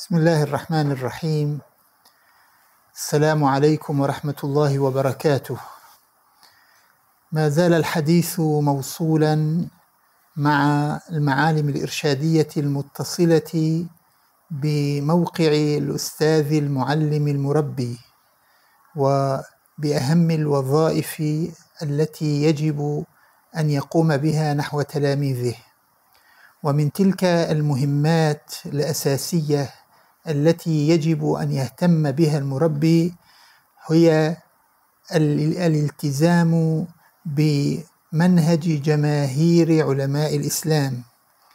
بسم الله الرحمن الرحيم. السلام عليكم ورحمة الله وبركاته. ما زال الحديث موصولا مع المعالم الإرشادية المتصلة بموقع الأستاذ المعلم المربي وبأهم الوظائف التي يجب أن يقوم بها نحو تلاميذه. ومن تلك المهمات الأساسية التي يجب أن يهتم بها المربي هي الالتزام بمنهج جماهير علماء الإسلام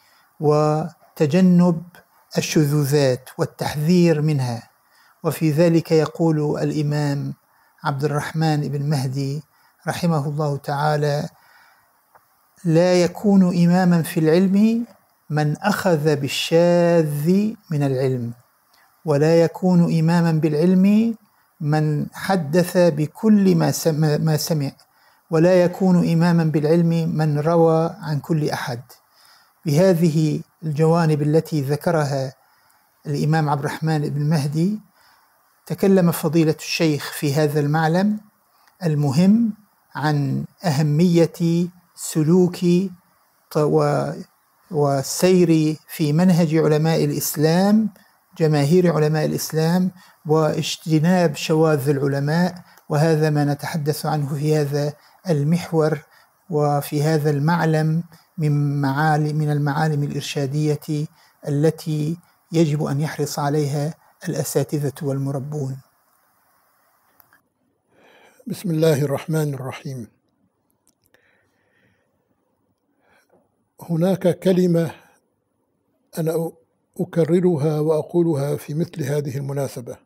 وتجنب الشذوذات والتحذير منها. وفي ذلك يقول الإمام عبد الرحمن بن مهدي رحمه الله تعالى: لا يكون إماما في العلم من أخذ بالشاذ من العلم، ولا يكون إماما بالعلم من حدث بكل ما سمع، ولا يكون إماما بالعلم من روى عن كل أحد. بهذه الجوانب التي ذكرها الإمام عبد الرحمن بن مهدي تكلم فضيلة الشيخ في هذا المعلم المهم عن أهمية سلوك والسير في منهج علماء الإسلام، جماهير علماء الإسلام، واجتناب شواذ العلماء. وهذا ما نتحدث عنه في هذا المحور وفي هذا المعلم من المعالم الإرشادية التي يجب أن يحرص عليها الأساتذة والمربون. بسم الله الرحمن الرحيم. هناك كلمة أنا أكررها وأقولها في مثل هذه المناسبة: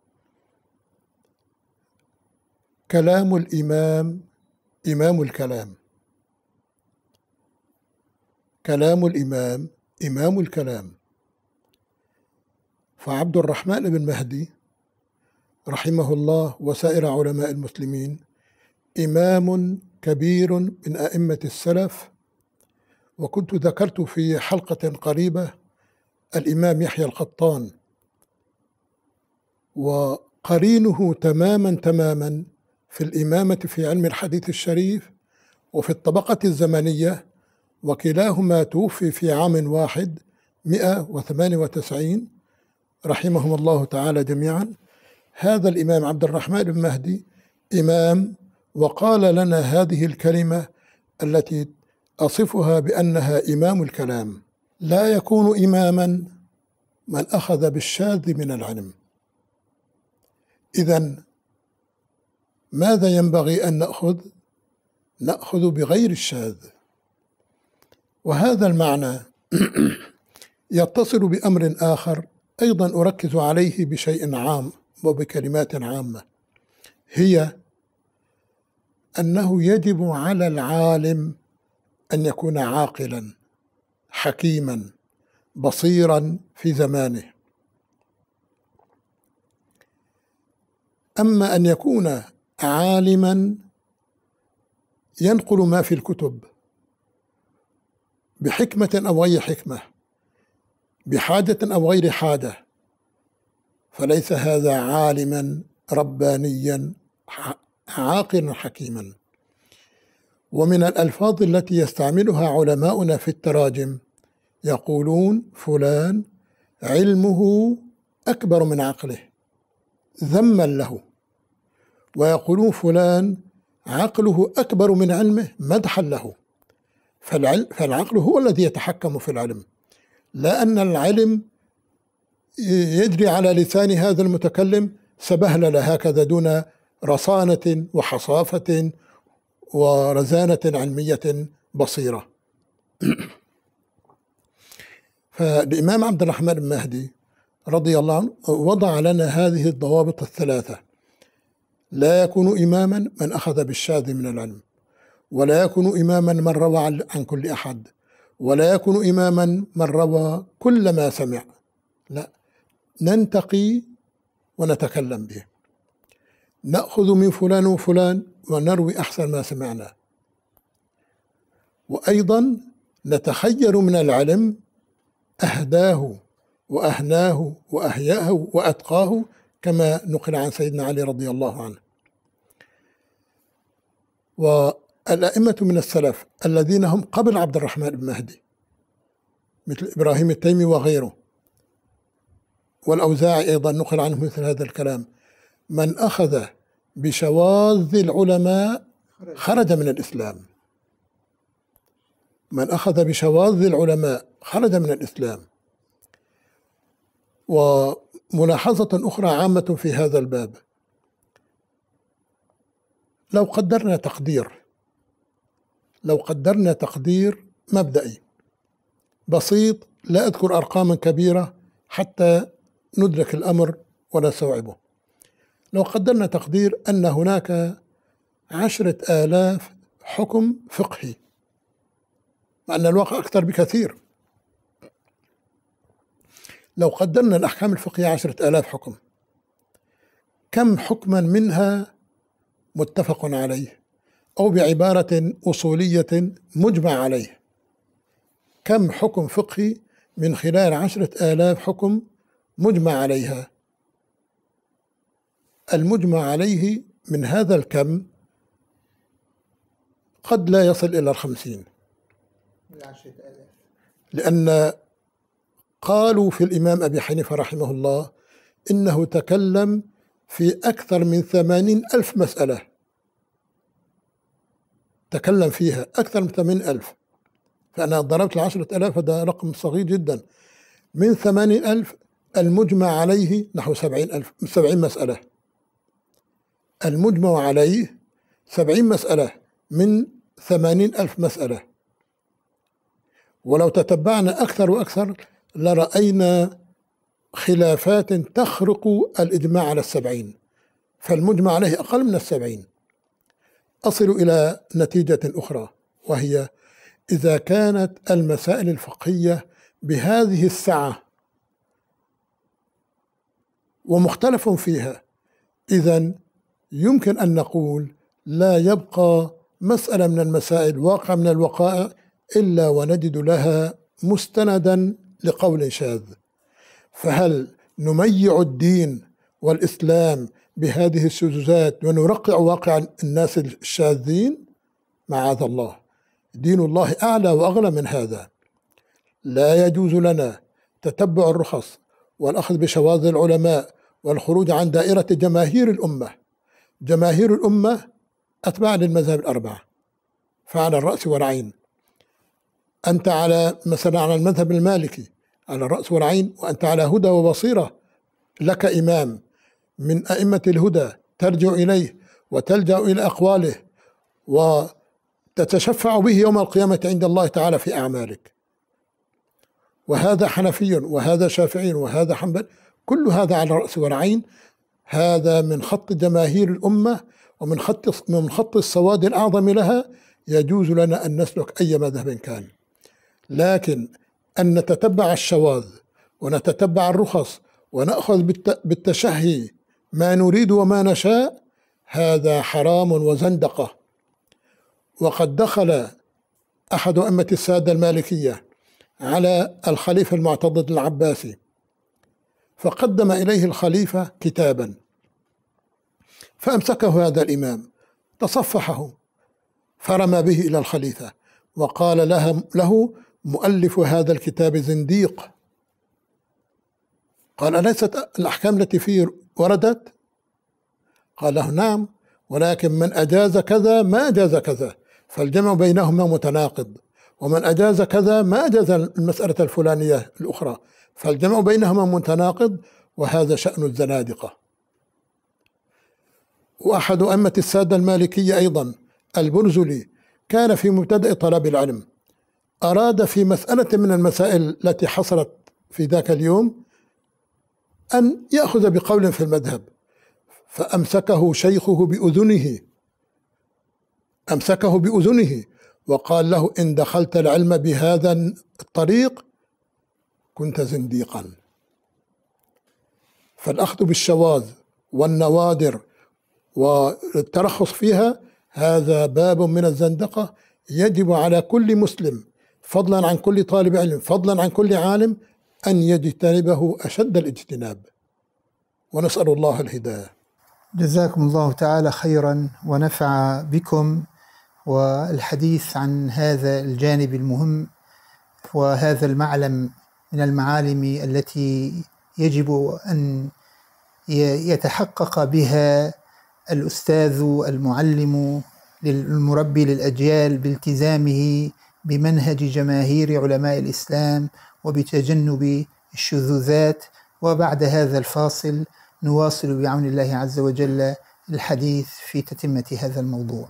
كلام الإمام إمام الكلام. كلام الإمام إمام الكلام. فعبد الرحمن بن مهدي رحمه الله وسائر علماء المسلمين إمام كبير من أئمة السلف. وكنت ذكرت في حلقة قريبة الإمام يحيى القطان، وقرينه تماما في الإمامة في علم الحديث الشريف وفي الطبقة الزمنية، وكلاهما توفي في عام واحد 198 رحمهم الله تعالى جميعا. هذا الإمام عبد الرحمن بن مهدي إمام، وقال لنا هذه الكلمة التي أصفها بأنها إمام الكلام: لا يكون إماما من أخذ بالشاذ من العلم. إذن ماذا ينبغي أن نأخذ بغير الشاذ. وهذا المعنى يتصل بأمر آخر أيضا أركز عليه بشيء عام وبكلمات عامة، هي أنه يجب على العالم أن يكون عاقلا حكيما بصيرا في زمانه. أما أن يكون عالما ينقل ما في الكتب بحكمة أو غير حكمة، بحاجة أو غير حاجة، فليس هذا عالما ربانيا عاقلا حكيما. ومن الألفاظ التي يستعملها علماؤنا في التراجم يقولون فلان علمه أكبر من عقله ذما له، ويقولون فلان عقله أكبر من علمه مدحا له. فالعقل هو الذي يتحكم في العلم، لا أن العلم يجري على لسان هذا المتكلم سبهلله هكذا دون رصانة وحصافة ورزانة علمية بصيرة. فالإمام عبد الرحمن بن مهدي رضي الله عنه وضع لنا هذه الضوابط الثلاثة: لا يكون إماما من أخذ بالشاذ من العلم، ولا يكون إماما من روى عن كل أحد، ولا يكون إماما من روى كل ما سمع. لا، ننتقي ونتكلم به، نأخذ من فلان وفلان ونروي أحسن ما سمعنا. وأيضا نتخير من العلم أهداه وأهناه وأهيأه وأتقاه كما نقل عن سيدنا علي رضي الله عنه. والأئمة من السلف الذين هم قبل عبد الرحمن بن مهدي مثل إبراهيم التيمي وغيره، والأوزاعي أيضا نقل عنه مثل هذا الكلام، من أخذ بشواذ العلماء خرج من الإسلام. من أخذ بشواذ العلماء خرج من الإسلام. وملاحظة أخرى عامة في هذا الباب، لو قدرنا تقدير مبدئي بسيط، لا أذكر أرقاما كبيرة حتى ندرك الأمر ونستوعبه. لو قدرنا تقدير أن هناك 10,000 حكم فقهي، مع أن الواقع أكثر بكثير. لو قدرنا الأحكام الفقهية 10,000 حكم، كم حكما منها متفق عليه، أو بعبارة أصولية مجمع عليه؟ كم حكم فقهي من خلال 10,000 حكم مجمع عليها؟ المجمع عليه من هذا الكم قد لا يصل إلى 50، لأن قالوا في الإمام أبي حنيفة رحمه الله إنه تكلم في أكثر من 80,000 مسألة، تكلم فيها أكثر من 80,000. فأنا ضربت 10,000، هذا رقم صغير جدا. من 80,000 المجمع عليه نحو 70 مسألة. المجمع عليه 70 مسألة من 80,000 مسألة. ولو تتبعنا أكثر وأكثر لرأينا خلافات تخرق الإجماع على 70، فالمجمع عليه أقل من 70. أصل إلى نتيجة أخرى، وهي إذا كانت المسائل الفقهية بهذه السعة ومختلف فيها، إذن يمكن أن نقول لا يبقى مسألة من المسائل، واقع من الوقائع، إلا ونجد لها مستندا لقول شاذ. فهل نميع الدين والإسلام بهذه الشذوذات ونرقع واقع الناس الشاذين؟ معاذ الله، دين الله أعلى وأغلى من هذا. لا يجوز لنا تتبع الرخص والأخذ بشواذ العلماء والخروج عن دائرة جماهير الأمة. جماهير الأمة أتباع للمذاهب الأربعة، فعلى الرأس والعين. أنت على مثلا على المذهب المالكي على الرأس والعين، وأنت على هدى وبصيرة، لك إمام من أئمة الهدى ترجع إليه وتلجأ إلى أقواله وتتشفع به يوم القيامة عند الله تعالى في أعمالك. وهذا حنفي وهذا شافعي وهذا حنبل، كل هذا على الرأس والعين. هذا من خط جماهير الأمة ومن خط السواد الأعظم لها. يجوز لنا أن نسلك أي مذهب كان، لكن أن نتتبع الشواذ ونتتبع الرخص ونأخذ بالتشهي ما نريد وما نشاء، هذا حرام وزندقة. وقد دخل أحد أئمة السادة المالكية على الخليفة المعتضد العباسي، فقدم إليه الخليفة كتابا، فأمسكه هذا الإمام تصفحه فرمى به إلى الخليفة وقال له مؤلف هذا الكتاب زنديق. قال: أليست الأحكام التي فيه وردت؟ قال له: نعم، ولكن من أجاز كذا ما أجاز كذا، فالجمع بينهما متناقض، ومن أجاز كذا ما أجاز المسألة الفلانية الأخرى، فالجمع بينهما متناقض، وهذا شأن الزنادقة. وأحد أئمة السادة المالكية أيضا البرزلي كان في مبتدأ طلب العلم، أراد في مسألة من المسائل التي حصلت في ذاك اليوم أن يأخذ بقول في المذهب، فأمسكه شيخه بأذنه وقال له: إن دخلت العلم بهذا الطريق كنت زنديقا. فالأخذ بالشواذ والنوادر والترخص فيها هذا باب من الزندقة. يجب على كل مسلم، فضلا عن كل طالب علم، فضلا عن كل عالم، أن يجتنبه أشد الاجتناب، ونسأل الله الهداية. جزاكم الله تعالى خيرا ونفع بكم، والحديث عن هذا الجانب المهم وهذا المعلم من المعالم التي يجب أن يتحقق بها الأستاذ المعلم المربي للأجيال بالتزامه بمنهج جماهير علماء الإسلام وبتجنب الشذوذات. وبعد هذا الفاصل نواصل بعون الله عز وجل الحديث في تتمة هذا الموضوع.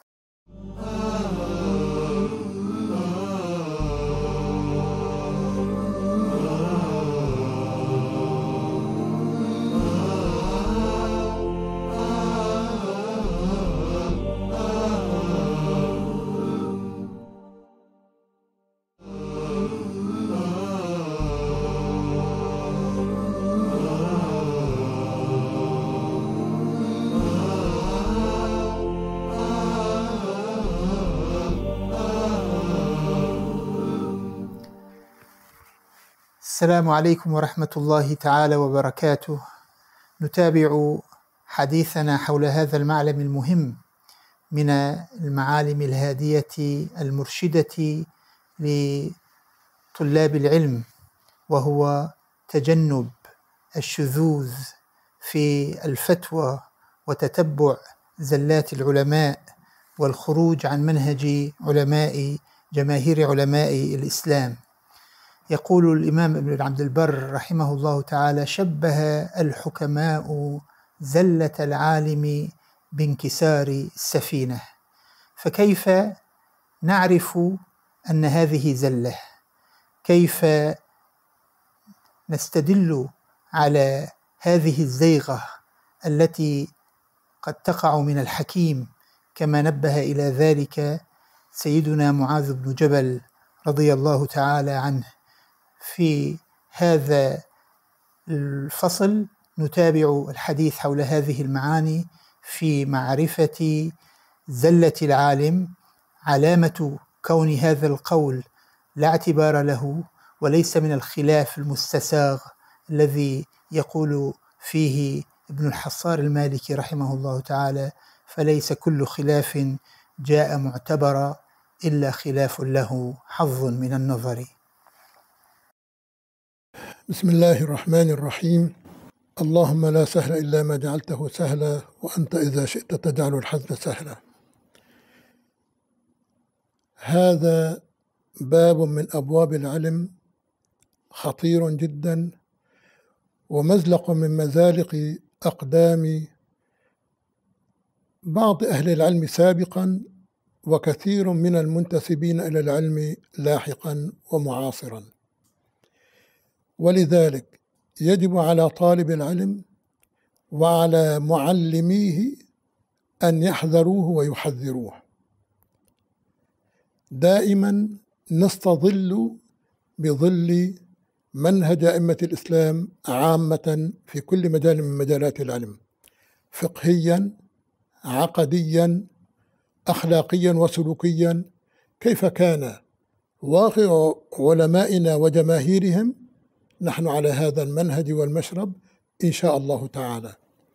السلام عليكم ورحمة الله تعالى وبركاته. نتابع حديثنا حول هذا المعلم المهم من المعالم الهادية المرشدة لطلاب العلم، وهو تجنب الشذوذ في الفتوى وتتبع زلات العلماء والخروج عن منهج جماهير علماء الإسلام. يقول الإمام ابن عبد البر رحمه الله تعالى: شبه الحكماء زلة العالم بانكسار السفينة. فكيف نعرف أن هذه زلة؟ كيف نستدل على هذه الزيغة التي قد تقع من الحكيم، كما نبه إلى ذلك سيدنا معاذ بن جبل رضي الله تعالى عنه؟ في هذا الفصل نتابع الحديث حول هذه المعاني في معرفة زلة العالم، علامة كون هذا القول لا اعتبار له وليس من الخلاف المستساغ الذي يقول فيه ابن الحصار المالكي رحمه الله تعالى: فليس كل خلاف جاء معتبرا إلا خلاف له حظ من النظر. بسم الله الرحمن الرحيم. اللهم لا سهل إلا ما جعلته سهلا، وأنت إذا شئت تجعل الحزن سهلا. هذا باب من أبواب العلم خطير جدا، ومزلق من مزالق أقدام بعض أهل العلم سابقا، وكثير من المنتسبين إلى العلم لاحقا ومعاصرا. ولذلك يجب على طالب العلم وعلى معلميه أن يحذروه ويحذروه. دائما نستظل بظل منهج أئمة الإسلام عامة في كل مجال من مجالات العلم، فقهيا، عقديا، أخلاقيا وسلوكيا. كيف كان واقع علمائنا وجماهيرهم؟ نحن على هذا المنهج والمشرب إن شاء الله تعالى.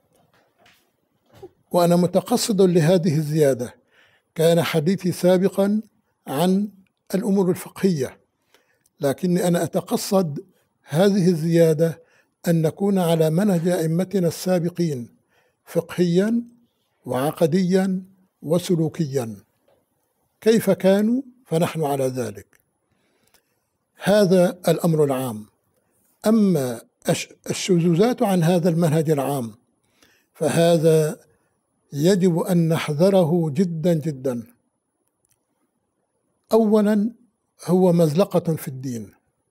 وأنا متقصد لهذه الزيادة. كان حديثي سابقا عن الأمور الفقهية، لكني أنا أتقصد هذه الزيادة أن نكون على منهج أئمتنا السابقين فقهيا وعقديا وسلوكيا. كيف كانوا؟ فنحن على ذلك. هذا الأمر العام. أما الشذوذات عن هذا المنهج العام فهذا يجب أن نحذره جدا جدا. أولا هو مزلقة في الدين.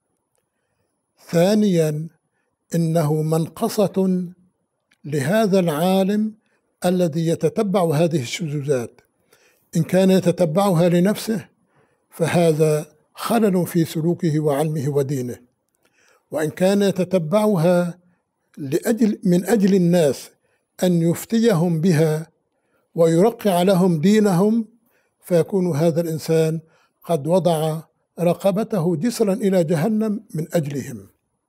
ثانيا إنه منقصة لهذا العالم الذي يتتبع هذه الشذوذات. إن كان يتتبعها لنفسه فهذا خلل في سلوكه وعلمه ودينه، وإن كان يتتبعها من أجل الناس أن يفتيهم بها ويرقع لهم دينهم، فيكون هذا الإنسان قد وضع رقبته جسرا إلى جهنم من أجلهم.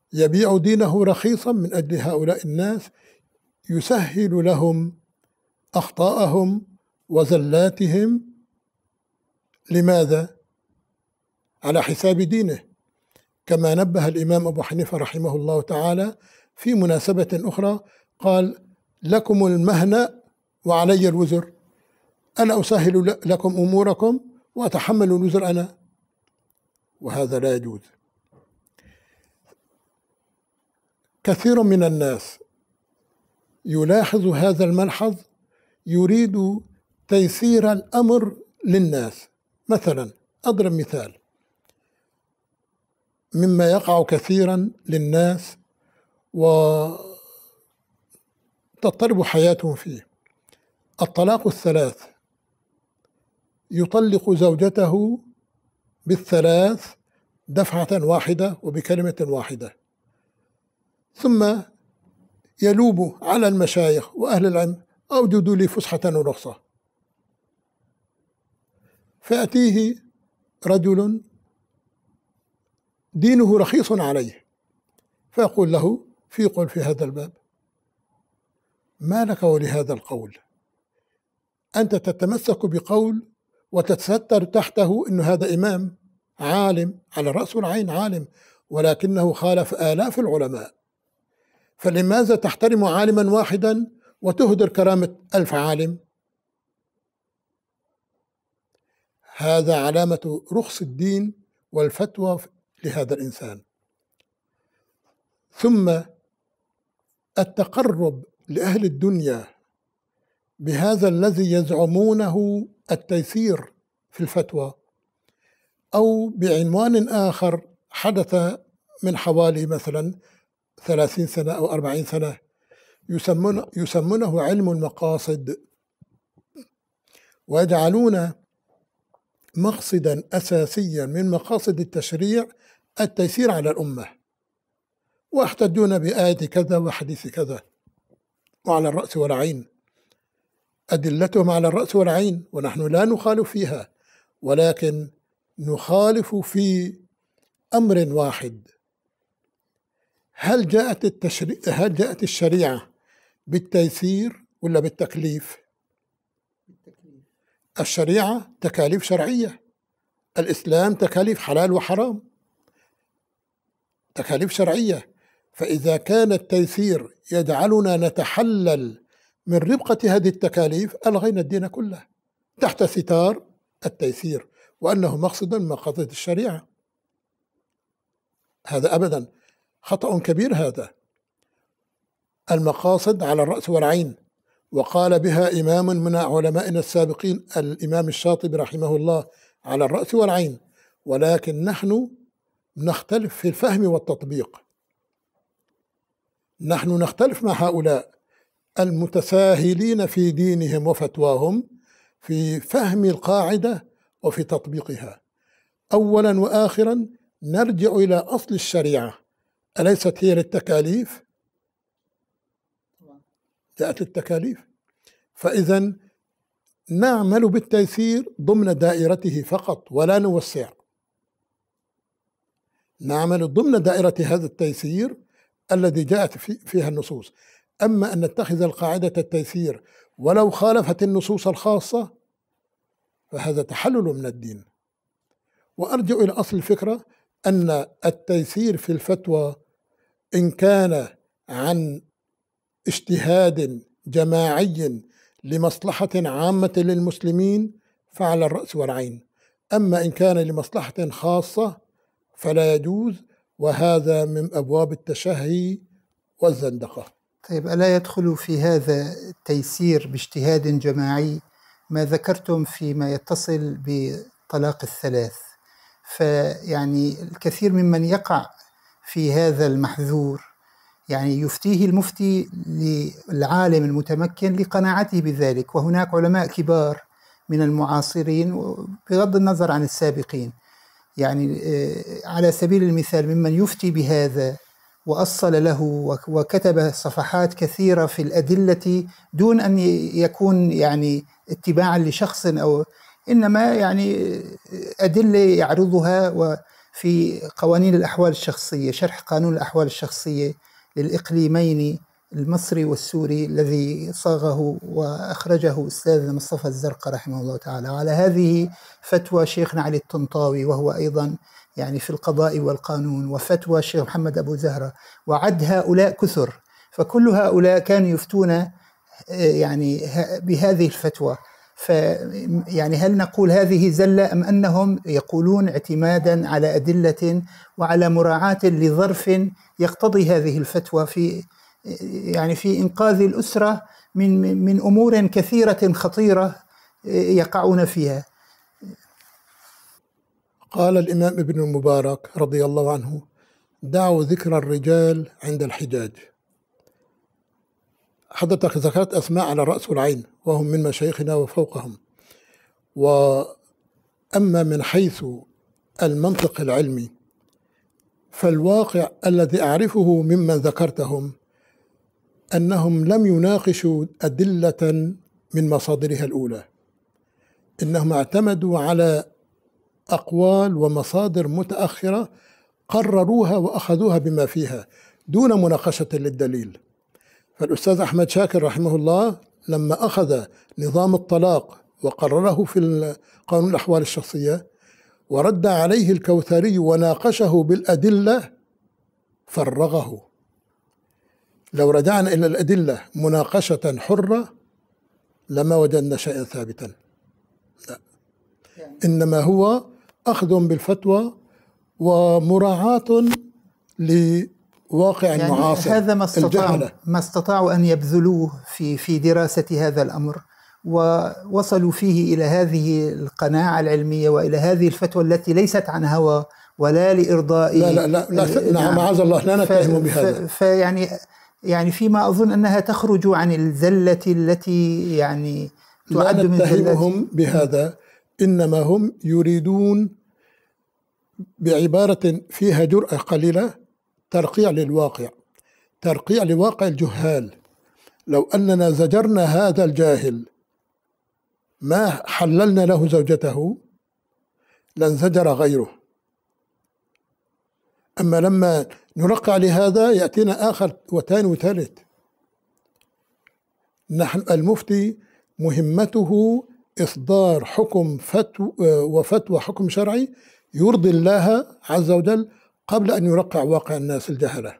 يبيع دينه رخيصا من أجل هؤلاء الناس، يسهل لهم أخطاءهم وزلاتهم. لماذا؟ على حساب دينه، كما نبه الإمام أبو حنيفة رحمه الله تعالى في مناسبة أخرى، قال: لكم المهنة وعلي الوزر، أنا أسهل لكم أموركم وأتحمل الوزر أنا، وهذا لا يجوز. كثير من الناس يلاحظ هذا الملحظ، يريد تيسير الأمر للناس. مثلا أضرب مثال مما يقع كثيرا للناس وتضطرب حياتهم فيه: الطلاق الثلاث. يطلق زوجته بالثلاث دفعة واحدة وبكلمة واحدة، ثم يلوب على المشايخ وأهل العلم: أوجدوا لي فسحة ورخصة. فيأتيه رجل دينه رخيص عليه، فيقول له في قول في هذا الباب: ما لك ولهذا القول؟ أنت تتمسك بقول وتتستر تحته أن هذا إمام عالم على الرأس والعين، عالم، ولكنه خالف آلاف العلماء، فلماذا تحترم عالما واحدا وتهدر كرامة 1000 عالم؟ هذا علامة رخص الدين والفتوى لهذا الإنسان. ثم التقرب لأهل الدنيا بهذا الذي يزعمونه التيسير في الفتوى، أو بعنوان آخر حدث من حوالي مثلا 30 سنة أو 40 سنة، يسمونه علم المقاصد، ويجعلون مقصدا أساسيا من مقاصد التشريع التيسير على الأمة، واحتجون بآية كذا وحديث كذا، وعلى الرأس والعين، أدلتهم على الرأس والعين، ونحن لا نخالف فيها، ولكن نخالف في أمر واحد: هل جاءت الشريعة بالتيسير ولا بالتكليف؟ الشريعة تكاليف شرعية، الإسلام تكاليف حلال وحرام، تكاليف شرعية. فإذا كان التيسير يجعلنا نتحلل من ربقة هذه التكاليف، ألغينا الدين كله تحت ستار التيسير، وأنه مقصد من مقاصد الشريعة. هذا أبدا خطأ كبير. هذا المقاصد على الرأس والعين، وقال بها إمام من علمائنا السابقين الإمام الشاطبي رحمه الله: على الرأس والعين، ولكن نحن نختلف في الفهم والتطبيق. نحن نختلف مع هؤلاء المتساهلين في دينهم وفتواهم في فهم القاعدة وفي تطبيقها. أولا وآخرا نرجع إلى أصل الشريعة، أليست هي للتكاليف؟ جاءت التكاليف، فإذا نعمل بالتيسير ضمن دائرته فقط ولا نوسع، نعمل ضمن دائرة هذا التيسير الذي جاءت فيها النصوص. أما أن نتخذ القاعدة التيسير ولو خالفت النصوص الخاصة فهذا تحلل من الدين. وأرجع إلى أصل الفكرة أن التيسير في الفتوى إن كان عن اجتهاد جماعي لمصلحة عامة للمسلمين فعلى الرأس والعين، أما إن كان لمصلحة خاصة فلا يجوز، وهذا من أبواب التشهي والزندقة. طيب، ألا يدخل في هذا التيسير باجتهاد جماعي ما ذكرتم فيما يتصل بطلاق الثلاث؟ فيعني الكثير ممن يقع في هذا المحذور يعني يفتيه المفتي للعالم المتمكن لقناعته بذلك، وهناك علماء كبار من المعاصرين بغض النظر عن السابقين، يعني على سبيل المثال ممن يفتي بهذا وأصل له وكتب صفحات كثيرة في الأدلة دون أن يكون يعني اتباعا لشخص، أو إنما يعني أدلة يعرضها في قوانين الأحوال الشخصية، شرح قانون الأحوال الشخصية للإقليمين المصري والسوري الذي صاغه وأخرجه أستاذ مصطفى الزرقاء رحمه الله تعالى. وعلى هذه فتوى شيخنا علي الطنطاوي وهو أيضا يعني في القضاء والقانون، وفتوى الشيخ محمد أبو زهرة، وعد هؤلاء كثر، فكل هؤلاء كانوا يفتون يعني بهذه الفتوى. يعني هل نقول هذه زلة أم أنهم يقولون اعتمادا على أدلة وعلى مراعاة لظرف يقتضي هذه الفتوى في يعني في إنقاذ الأسرة من أمور كثيرة خطيرة يقعون فيها؟ قال الإمام ابن المبارك رضي الله عنه: دعوا ذكر الرجال عند الحجاج. حضرتك ذكرت أسماء على الرأس والعين وهم من مشايخنا وفوقهم، وأما من حيث المنطق العلمي فالواقع الذي أعرفه ممن ذكرتهم أنهم لم يناقشوا أدلة من مصادرها الأولى، إنهم اعتمدوا على أقوال ومصادر متأخرة قرروها وأخذوها بما فيها دون مناقشة للدليل. فالأستاذ أحمد شاكر رحمه الله لما أخذ نظام الطلاق وقرره في قانون الأحوال الشخصية ورد عليه الكوثري وناقشه بالأدلة فرغه. لو رجعنا إلى الأدلة مناقشة حرة لما وجدنا شيئا ثابتا، لا، إنما هو أخذ بالفتوى ومراعاة لواقع يعني معاصر. هذا ما استطاعوا أن يبذلوه في دراسة هذا الأمر، ووصلوا فيه إلى هذه القناعة العلمية وإلى هذه الفتوى التي ليست عن هوى ولا لإرضاء. لا نعم، معاذ الله، لا نتهم بهذا. يعني فيما أظن أنها تخرج عن الزلة التي يعني تعد من نتهمهم بهذا، إنما هم يريدون بعبارة فيها جرأة قليلة ترقيع للواقع، ترقيع لواقع الجهال. لو أننا زجرنا هذا الجاهل ما حللنا له زوجته لانزجر غيره. أما لما نرقع لهذا يأتينا آخر وثاني وثالث. نحن المفتي مهمته إصدار حكم وفتوى حكم شرعي يرضي الله عز وجل قبل أن يرقع واقع الناس الجهلة.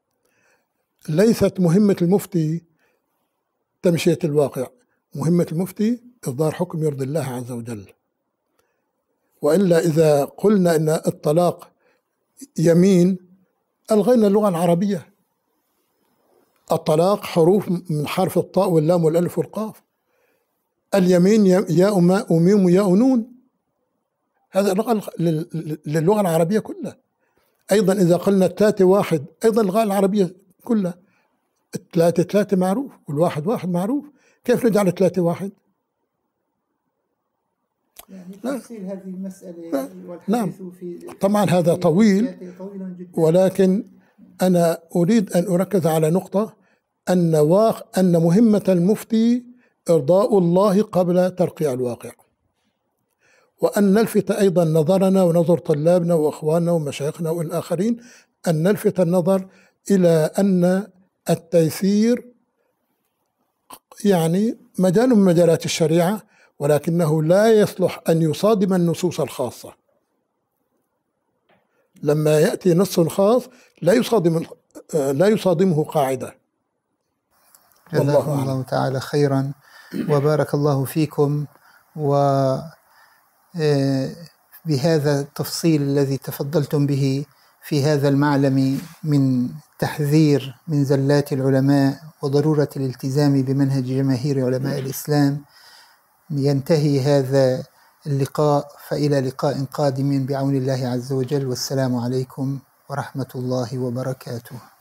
ليست مهمة المفتي تمشية الواقع، مهمة المفتي إصدار حكم يرضي الله عز وجل. وإلا إذا قلنا إن الطلاق يمين ألغينا اللغة العربية. الطلاق حروف من حرف الطاء واللام والألف والقاف. اليمين ياء ماء وميم وياء نون، هذا للغة العربية كلها. أيضا إذا قلنا التلاتة واحد أيضا اللغة العربية كلها. التلاتة ثلاثة معروف والواحد واحد معروف، كيف نجعل ثلاثة واحد؟ يعني تفصيل هذه المسألة نعم طبعا هذا طويل، ولكن أنا أريد أن أركز على نقطة أن مهمة المفتي إرضاء الله قبل ترقيع الواقع، وأن نلفت أيضا نظرنا ونظر طلابنا وأخواننا ومشايخنا والآخرين، أن نلفت النظر إلى أن التيسير يعني مجال من مجالات الشريعة، ولكنه لا يصلح أن يصادم النصوص الخاصة. لما يأتي نص خاص لا يصادمه قاعدة. جزاكم الله تعالى خيرا وبارك الله فيكم، وبهذا التفصيل الذي تفضلتم به في هذا المعلم من تحذير من زلات العلماء وضرورة الالتزام بمنهج جماهير علماء الإسلام، ينتهي هذا اللقاء، فإلى لقاء قادم بعون الله عز وجل، والسلام عليكم ورحمة الله وبركاته.